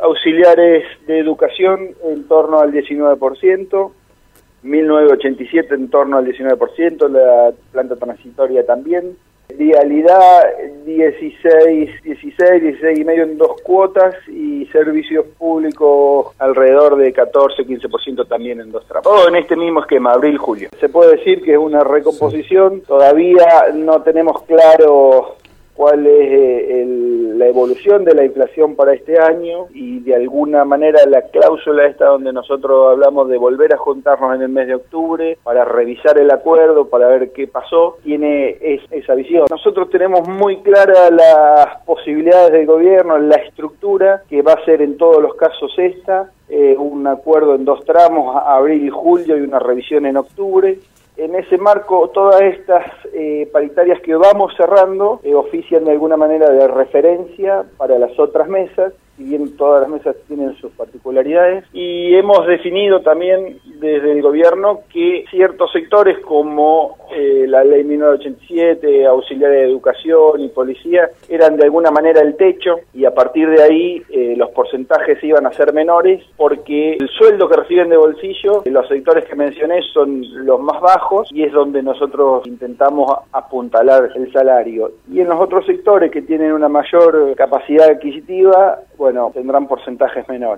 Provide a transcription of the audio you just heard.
auxiliares de educación en torno al 19%, 1987 en torno al 19%, la planta transitoria también. Vialidad 16,5 en 2 cuotas y servicios públicos alrededor de 14-15% también en 2 tramos. Todo en este mismo esquema, abril-julio. Se puede decir que es una recomposición, todavía no tenemos claro cuál es la evolución de la inflación para este año y de alguna manera la cláusula esta donde nosotros hablamos de volver a juntarnos en el mes de octubre para revisar el acuerdo, para ver qué pasó, tiene esa visión. Nosotros tenemos muy claras las posibilidades del gobierno, la estructura que va a ser en todos los casos esta, un acuerdo en 2 tramos, abril y julio, y una revisión en octubre. En ese marco, todas estas paritarias que vamos cerrando ofician de alguna manera de referencia para las otras mesas, si bien todas las mesas tienen sus particularidades, y hemos definido también desde el gobierno que ciertos sectores como la ley 1987, auxiliar de educación y policía, eran de alguna manera el techo, y a partir de ahí los porcentajes iban a ser menores, porque el sueldo que reciben de bolsillo, los sectores que mencioné son los más bajos, y es donde nosotros intentamos apuntalar el salario. Y en los otros sectores que tienen una mayor capacidad adquisitiva, bueno, tendrán porcentajes menores.